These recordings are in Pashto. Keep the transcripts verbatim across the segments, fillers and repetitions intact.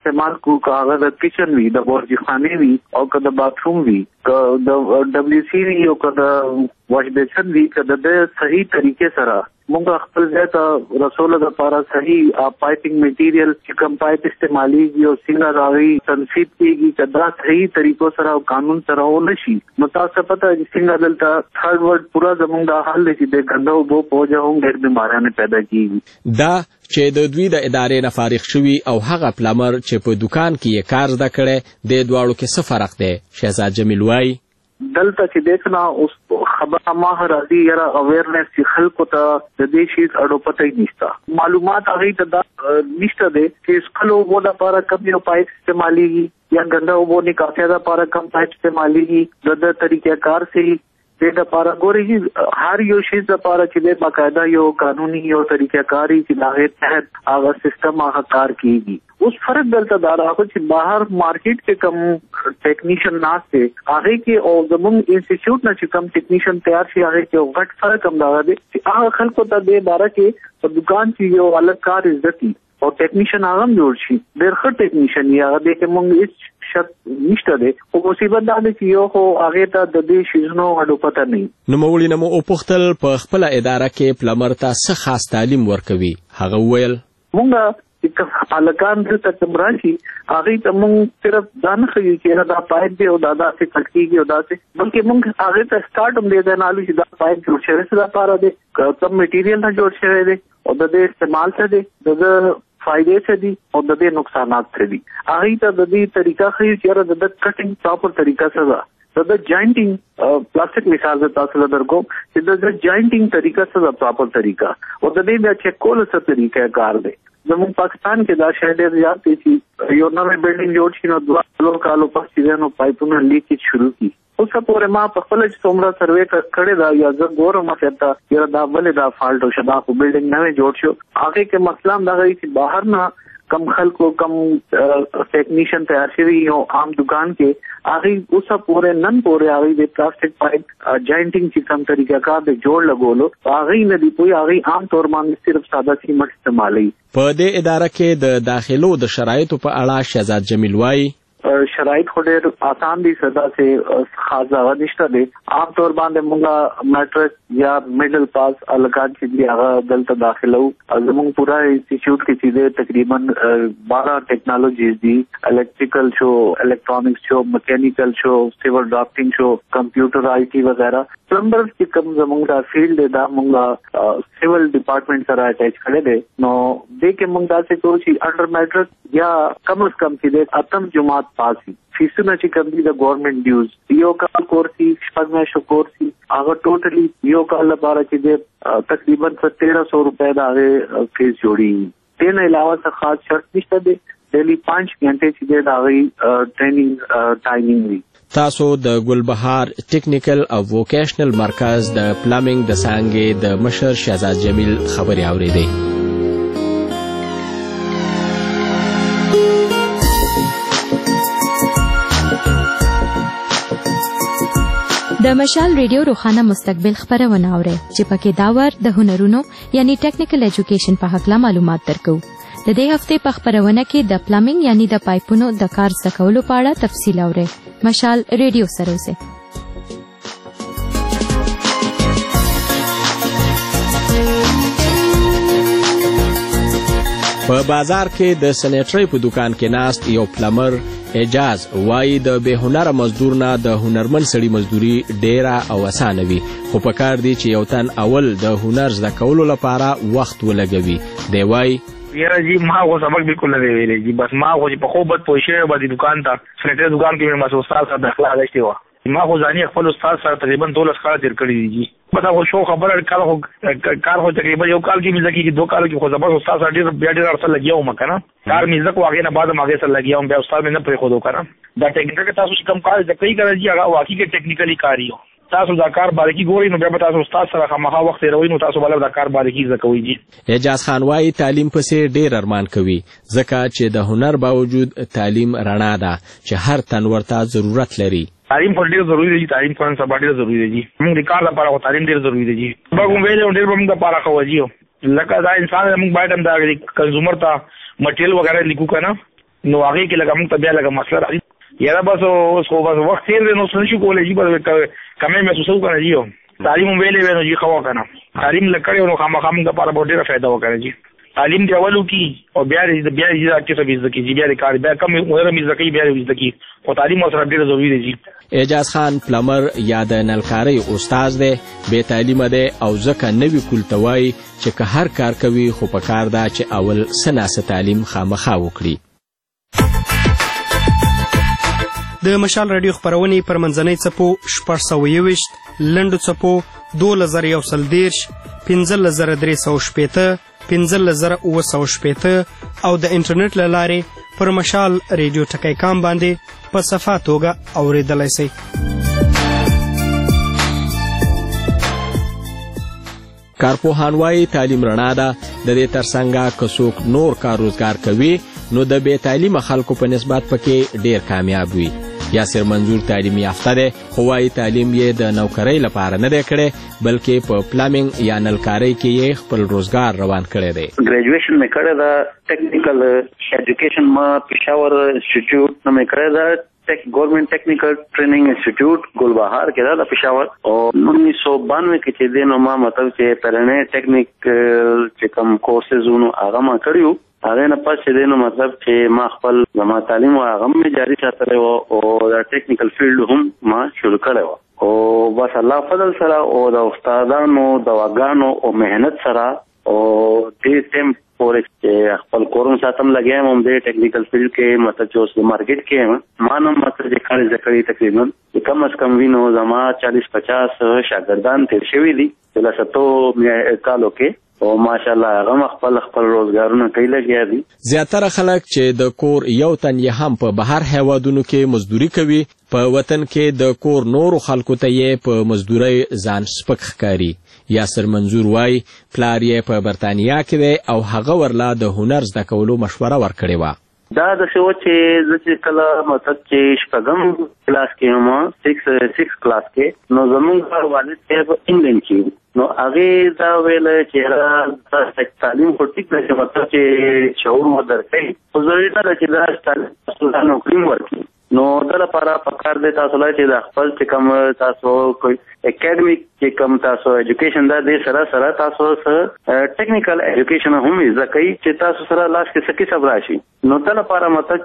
استعمال کو کاغه د کچن وی د بورجی خانه وی او که د باتروم وی که د دبليو سی وی او که د واش بیسن وی که د صحیح طریقې سره موږ خپل ځای ته رسول د لپاره صحیح پایپینګ میټیریل چې کوم پایپ استعماليږي او څنګه راوي تنصیب کیږي کدا صحیح طریقو سره او قانون سره ونشي نو تاسو پته چې څنګه دلته تھرد ورلد پورا زموږ د حل چې د غندو بو پوجا هم ډېر بیماریاں پیدا کیږي دا چې د دوی د ادارې نه فارغ شوی او هغه پلمر چې په دکان کې کار زده کړي د دواړو کې څه فرق دی شهزاد جمیل وای دلته چې دیکھنا اوس خبره ما راځي یاره اویرنس چې خلکو ته د دې شي اړو پته یې نشته معلومات هغه ته دا نشته دي چې سکلو وو د لپاره کم یو پایپ استعماليږي یا ګنده وو نکاحه د لپاره کم پایپ استعماليږي د طریقې کار سي د لپاره ګوري هر یو شی د لپاره چې د باقاعده یو قانوني یو طریقې کاری چې لاغه تحت هغه سیستم هغه کار کیږي اوس فرق دلته دا راغلی چې بهر مارکیټ کې کم ټیکنیشن ناشته هغه کې او زموږ انسټیټیوټ نه چې کم ټیکنیشن تیار شي هغه کې غټ فرق هم دا دی چې هغه خلکو ته د باره کې په دکان کې یو الګ کار عزت او ټیکنیشن هغه جوړ شي ډېر ښه ټیکنیشن یې هغه د کوم هیڅ شک نشته دی او مصیبت دا دی چې یو خو هغه ته د دې شیزونو اډو پته نه نو مولوی نمو او پختل په خپل اداره کې پلمر ته څه خاص تعلیم ورکوي هغه ویل مونږ چې الکان د تکمراشي هغه ته مونږ صرف ځان خو چې دا پایپ دی او دا داسې کټکیږي او داسې بلکې مونږ هغه ته سٹارټ هم دی دا نالو چې دا پایپ جوړ شوی څه لپاره دی کوم میټیریل نه جوړ شوی دی او د دې استعمال څه دی د فائدې څه دي او د دې نقصانات څه دي هغه ته د دې طریقه خو چې د کټینګ پراپر طریقه سره د جاینټینګ پلاستیک مثال د تاسو درکو چې د جاینټینګ طریقه سره پراپر طریقه او د دې بیا چیک کول څه طریقه کار دی زموږ پاکستان کې دا شاید ډېر زیات دي چې یو نوې بلډینګ جوړ شي نو دوه څلور کالو پس چې نو پایپونه لیکیج شروع کی اوس په ما په خپل چې څومره سروې کړی دا یا زه ګورم چې دا دا بل دا فالټ او شدا په بلډینګ نوې جوړ شو هغه کې مسله دا غوي چې بهر نه کم خلکو کم ټیکنیشن تیار شوی یو عام دکان کې هغه اوسه پورے نن پورے هغه د پلاستیک پایپ جاینټینګ چې کوم طریقہ کار د جوړ لګولو هغه نه دی پوي هغه عام طور باندې صرف ساده سیمټ استعمالي په دې اداره کې د داخلو د شرایطو په اړه شهزاد جمیل وای شرایط خو ډېر آسان دي ساده سه خاص ځای نشته دي عام طور باندې موږ میټرک یا میډل پاس الګان چې دی هغه دلته داخلو زموږ پورا انسټیټیوټ کې چې تقریبا بارہ ټیکنالوژیز دي الیکټریکل شو الکترونکس شو میکینیکل شو سیول ډرافټینګ شو کمپیوټر آی ټي وغیرہ پلمبر چې کوم زموږ دا فیلډ دا موږ سیول ډپارټمنټ سره اٹیچ کړی دی نو دې کې موږ دا څه کوو چې انډر میټرک یا کم از کم چې اتم جماعت پاسي فیسونه چې کوم دي د گورنمنٹ ډیوز یو کال کورسي شپږ میاشتو کورسي هغه ټوټلی یو کال لپاره چې د تقریبا تیرہ سو روپے دا فیس جوړي دې نه علاوه څه خاص شرط نشته دی ډیلی پانچ غنټه چې دا غي ټریننګ ټایمینګ وي تاسو د ګلبهار ټیکنیکل او ووکیشنل مرکز د پلمبینګ د څنګه د مشر شهزاد جمیل خبري اوریدي د مشال ریډیو روخانه مستقبل خبرونه اوري چې پکې داور د هنرونو یعنی ټیکنیکل ایجوکیشن په حق لا معلومات درکو د دې هفته په خبرونه کې د پلمبینګ یعنی د پایپونو د کار زده کولو په اړه تفصیل اوري مشال ریډیو سره اوسه په بازار کې د سنیټری په دکان کې ناست یو پلمر اجاز وای د به هنر مزدور نه د هنرمن سړي مزدوري ډیره او اسانه وي خو په کار دی چې یو تن اول د هنر زده کولو لپاره وخت ولګوي دی وای یاره جی ما خو سبق بالکل نه ویلې جی بس ما خو په خو بد پوښې باندې دکان ته سنیټری دکان کې مې مسو استاد سره داخله غشتي و ما خو ځاني خپل استاد سره تقریبا دولس کال تیر کړی دي پتا خو شو خبره کار خو کار خو تقریبا یو کال کې مې ځکه چې دوه کال کې خو زبر استاد سره ډیر بیا ډیر ارسل لګیاو ما کنه کار مې ځکه واغې نه بعد ما هغه سره لګیاو بیا استاد مې نه پرې خو دوه کنه دا ټیکنیکل تاسو چې کم کار ځکه یې کوي هغه واقعي کې ټیکنیکلی کاریو تاسو دا کار باریکی ګورئ نو بیا تاسو استاد سره خامخا وخت روي نو تاسو بل دا کار باریکی زکوي جی اجاز خان وايي تعلیم پسې ډیر ارمان کوي ځکه چې د هنر باوجود تعلیم رڼا ده چې هر تن ورته ضرورت لري تعلیم پر ډیر ضروری دی تعلیم پر سبا ډیر ضروری دی موږ د کار لپاره تعلیم ډیر ضروری دی موږ ویل ډیر موږ لپاره کوجیو لکه دا انسان موږ باید هم دا کنزومر ته مټیریل وغیرہ لیکو کنه نو هغه کې لکه موږ ته بیا لکه مسله راځي یاره بس اوس خو بس وخت تیر دی نو څه نشو کولی جي بس کمې محسوسو که نه جي تعلیم هم ویلې وی نو جي ښه وکړه نه تعلیم لږ کړی نو خامخا موږ دپاره به ډېره فایده وکړه جي تعلیم دی اول وکړي او بیا دې بیا دې کسب زده کړي جي بیا دې کار بیا کم عمر مې زده کړي بیا دې زده کړي خو تعلیم ورسره ډېره ضروري دی جي اعجاز خان پلمر یا د نلکارۍ استاد دی بې تعلیمه دی او ځکه نوي کول ته وایي چې که هر کار کوي خو په کار ده چې اول څه ناسه تعلیم خامخا وکړي. د مشال راډیو خپرونې پر منځنۍ څپو شپږ سوه یوویشت لنډو څپو دولس زره یو سل دېرش پنځلس زره درې سوه شپېته پنځلس زره اووه سوه شپېته او د انټرنیټ له لارې پر مشال ریډیو ټکی کام باندې په صفا توګه اورېدلی سئ. کارپوهان وایي تعلیم رڼا ده د دې ترڅنګه که څوک نور کار روزګار کوي نو د بې تعلیمه خلکو په نسبت پکې ډېر کامیاب وي. یاسر منظور تعلیم یافته دی خو وایي تعلیم یې د نوکرۍ لپاره نه دی کړی بلکې په پلامینګ یا نلکارۍ کې یې خپل روزګار روان کړی دی. ګریجویشن مې کړی ده ټیکنیکل ایجوکیشن ما پېښور انسټیټیوټ نه مې کړی ده tech government technical training institute Gulbahar के दा पेशावर और उन्नीस सौ बानवे के चे दिन मा मतलब चे पहले टेक्निकल चे कम कोर्सेज उनो आगा मा करियो आगे न पास चे दिन मतलब चे मा खपल जमा तालीम व आगम में जारी सातले वो और टेक्निकल फील्ड हम मा शुरू करे वो और बस अल्लाह फजल सरा और उस्तादानो दवागानो और मेहनत सरा और दे टेम और खपल कोरम सातम लगे हैं हम दे टेक्निकल फील्ड के मतलब जो मार्केट के हैं मानव मतलब खाली जकड़ी तकरीबन कम अज कम भी नो जमा चालीस पचास शागिर्दान थे शेवी दी चला सतो कालो के او ماشاءالله هغه خپل خپل روزګارونه کوي لګیا دي. زیاتره خلک چې د کور یو تن یې هم په بهر هیوادونو کې مزدوري کوي په وطن کې د کور نورو خلکو ته یې په مزدورۍ ځان سپک ښکاري. یاسر منظور وایي پلار یې په برطانیا کې دی او هغه ورلا د هنر زده کولو مشوره ورکړې وه. دا د څه و چې زه چې کله مطلب چې شپږم کلاس کې وم سکس سکس کلاس کې نو زمونږ والد صاحب انګلینډ کې نو هغې دا ویل چې را تعلیم خو ټیک دی چې مطلب چې شعور مو درکوي خو ضروري نه ده چې دا تعلیم نوکري م ورکړي نو د لپاره پکار دی تاسو لا چې د خپل چې کوم تاسو کوئی اکیډمیک چې کوم تاسو ایجوکیشن دا د سره سره تاسو سره ټیکنیکل ایجوکیشن هم زده کوي چې تاسو سره لاس کې څه کسب راشي نو د لپاره مطلب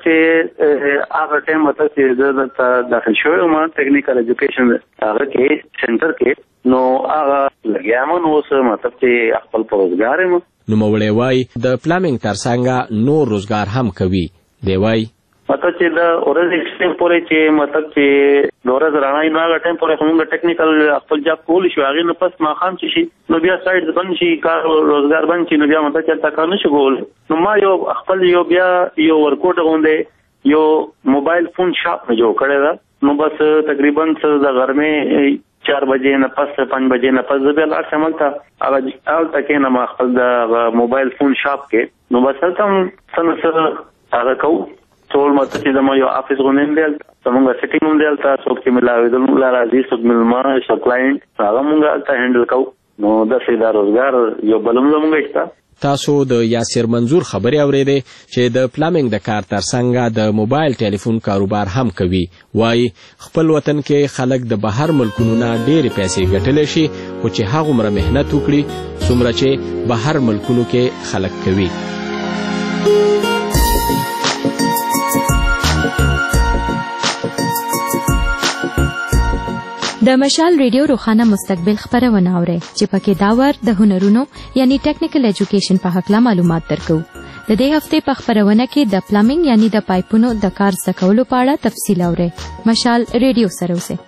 چې هغه ټایم مطلب چې زه داخل شوی وم ټیکنیکل ایجوکیشن هغه کې سنټر کې نو هغه لګیا م نو اوس مطلب چې خپل په روزګار یم. نوموړی وایي د پلامینګ ترڅنګ نور روزګار هم کوي. دی وایي مطلب چې د ورځې ټیم پورې چې مطلب چې د ورځ رڼا نه هغه ټیم پورې موږ ټیکنیکل خپل جاب کولی شو هغې نه پس ماښام چې شي نو بیا سایډ بند شي کار روزګار بند شي نو بیا مطلب چې هلته کار نه شو کولی نو ما یو خپل یو بیا یو ورکوټ غوندې یو موبایل فون شاپ مې جوړ کړی ده نو بس تقریبا څه د غرمې چار بجې نه پس پنځ بجې نه پس زه بیا لاړ شم هلته هغه هلته کښېنم خپل د موبایل فون شاپ کې نو بس هلته هم څه نه څه هغه کوو ټول مطلب چې زما یو آفس غوندې هم دی هلته زمونږ سیټینګ هم دی هلته څوک چې ملاوېدل ملا راځي څوک مېلمه څوک کلاینټ هغه مونږ هلته هینډل کوو نو داسې دا روزګار یو بل هم زمونږ شته. تاسو د یاسر منظور خبرې اورېدې چې د پلامینګ د کار ترڅنګ د موبایل ټلیفون کاروبار هم کوي. وایي خپل وطن کې خلک د بهر ملکونو نه ډېرې پیسې ګټلی شي خو چې هغومره محنت وکړي څومره چې بهر ملکونو کې خلک کوي. د مشال ریډیو روخانه مستقبل خبرونه اورئ چې پکې داور د هنرونو یعنی ټیکنیکل ایجوکیشن په حق لا معلومات درکو. د دې هفته په خبرونه کې د پلامینګ یعنی د پایپونو د کار زده کولو په اړه تفصیل اورئ. مشال ریډیو سره اوسئ.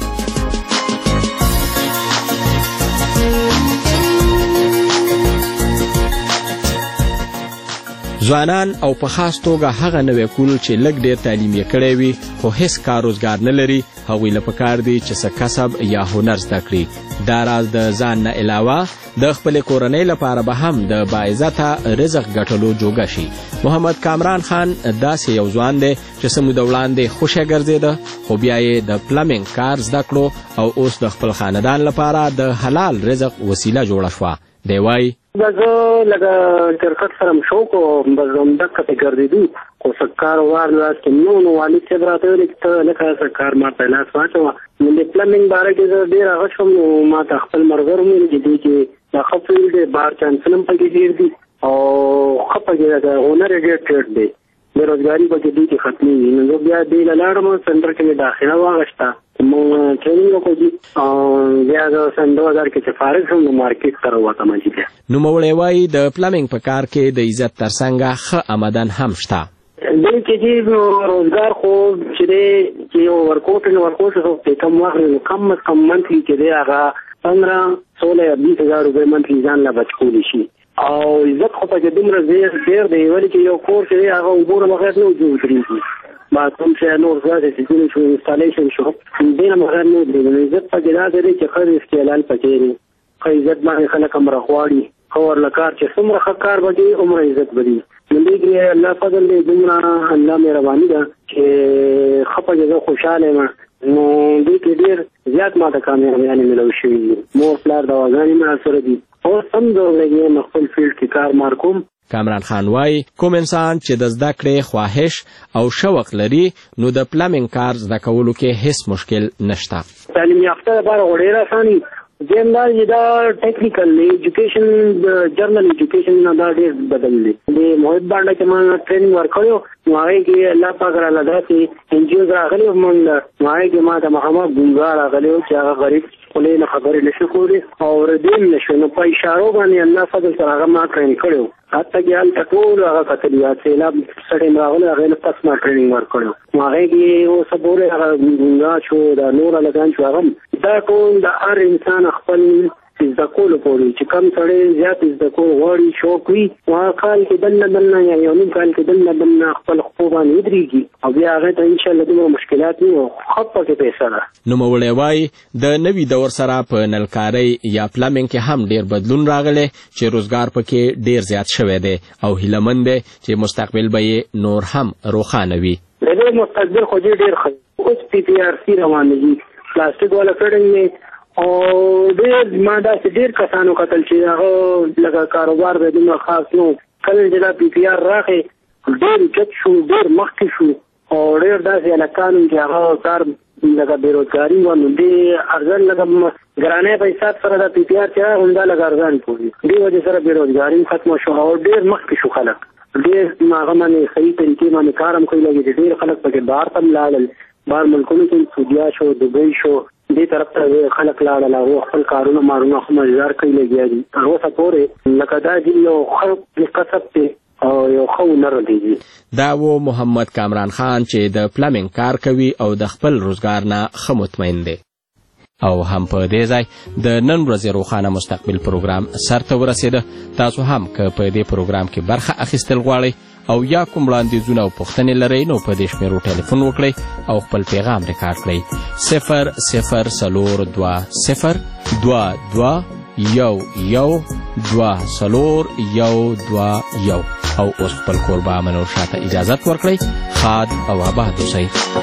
ځوانان او په خاص توګه هغه نوی کول چې لږ ډېر تعلیم یې کړی وي خو هیڅ کار روزګار نه لري هغوی له پکار دی چې څه کسب یا هنر زده کړي. دا راز د ځان نه علاوه د خپلې کورنۍ لپاره به هم د باعزته رزق ګټلو جوګه شي. محمد کامران خان داسې یو ځوان دی چې څه موده وړاندې خوشی ګرځېده خو بیا یې د پلامینګ کار زده کړو او اوس د خپل خاندان لپاره د حلال رزق وسیله جوړه شوه. دی وایي زه لکه کرکټ سره م شوق و بس همدغه پې ګرځېدو خو سږکال وار لاس کې نو نو والد صاحب راته ویل چې ته لکه سږکال ما ته لاس واچوه نو د پلمینګ باره کې زه ډېر هغه شوم نو ما ته خپل ملګرو ویل چې دوی کې دا ښه فیلډ دی بار چانسونه هم پکې ډېر دي او ښه پکې د هنر یې ډېر ټیټ دی بېروزګاري پکې دوی کې ختمېږي نو زه بیا دې له لاړم سنټر کې مې داخله واخېسته مونږ ټریننګ وکړو او بیا زه سن دوه هزار کې چې فارغ شوم نو مارکېټ ته راووتم چې بیا نوموړی وایي د پلمینګ په کار کې د عزت ترڅنګه ښه آمدن هم شته دې کې چې روزګار خو چې دی چې یو ورکوټ نو ورکوټ څه په کم واخلي نو کم از کم منتلي چې دی هغه پندرہ سولہ یا بیس هزار روپۍ منتلي ځان له بچ کولی شي او عزت خو پکې دومره ډېر ډېر دی ولې چې یو کور چې دی هغه اوبو نه بغیر نه جوړ کړي باتروم چې نور زیاتې سیزونه شو انسټالیشن شو دې نه بغیر نه دی نو عزت پکې دا دی چې ښه استعلال پکې دی ښه عزت باندې خلک هم راغواړي ښه ورله کار چې څومره ښه کار به کوي عمره عزت به دي نو دې کې الله فضل دی دومره الله مهرباني ده چې ښه پکې زه خوشحاله یم نو دې کې ډېر زیات ما ته کامیابیانې میلاو شوي دي مور پلار دواګانې مې راسره دي اوس هم زه ورځې خپل فیلډ کې کار مار کوم کامران خان وای کوم انسان چې د زده کړې خواهش او شوق لري نو د پلمینګ کار زده کولو کې هیڅ مشکل نشته تعلیم یافته لپاره ډېر اساني دیم دا چې دا ټیکنیکل ایجوکیشن د جرنل ایجوکیشن نه دا ډېر بدل دی د محیط باندې چې ما ټریننګ ورکړو نو هغې کې الله پاک راله داسې این جی اوز راغلي موږ نو هغې کې ما ته مخامخ ګونګا راغلی و چې هغه غریب خولې نه خبرې نشي کولی او ردیم نشو نو په اشارو باندې الله فضل سره هغه ما ټرین کړی و حتی کې هلته ټول هغه کتلي یا سیلاب سړی م راغلی هغې نه پس ما ټریننګ ورکړی نو هغې کې اوسه پورې هغه ګونګا شو دا نور هلکان شو هغه دا ټول د هر انسان خپل زده کولو پورې چې کم سړی زیات زده کول غواړي شوق وي هغه کال کې دننه دننه یا یو نیم کال کې دننه دننه خپل خپو باندې ودرېږي او بیا هغې ته انشاءالله دومره مشکلات نه وي ښه پکې پیسه ده نوموړی وایي د نوي دور سره په نلکارۍ یا پلمینګ کې هم ډېر بدلون راغلی چې روزګار پکې ډېر زیات شوی دی او هیلهمند دی چې مستقبل به یې نور هم روښانه وي د دې مستقبل خو ډېر ښه اوس پی پی آر سی روان دي پلاستیک والا فیډنګ دی او ډېر ما داسې ډېر کسانو کتل چې هغه لکه کاروبار به دومره خاص نه و کله چې دا پی پی آر راغی ډېر اوچت شو ډېر مخکې شو او ډېر داسې هلکان چې هغه کار لکه بېروزګاري وه نو دې ارزان لکه ګرانۍ په حساب سره دا پی پی آر چې راغی همدا لږ ارزان پوهي دې وجې سره بېروزګاري ختمه شو او ډېر مخکې شو خلک ډېر هغه باندې صحیح طریقې باندې کار هم کوي لګي چې ډېر خلک پکې بهر ته هم لاړل بهر ملکونو کې سعودیا شو دبۍ شو دې طرف ته خلک لاړل هغه خپل کارونه مارونه خو مزدار کوي لګیا دي هغه اوسه پورې لکه دا دي یو ښه کسب دی او یو ښه هنر دی دا و محمد کامران خان چې د پلمینګ کار کوي او د خپل روزګار نه ښه مطمئن دی او هم په دې ځای د نن ورځې روښانه مستقبل پروګرام سرته ورسېده تاسو هم که په دې پروګرام کې برخه اخیستل غواړئ او یا کوم وړاندیزونه او پوښتنې لرئ نو په دې شمېرو ټلیفون وکړئ او خپل پیغام ریکارډ کړئ صفر صفر څلور دوه صفر دوه دوه یو یو دوه څلور یو دوه یو او اوس خپل کوربه منور شاه ته اجازت ورکړئ ښاد او آباد اوسئ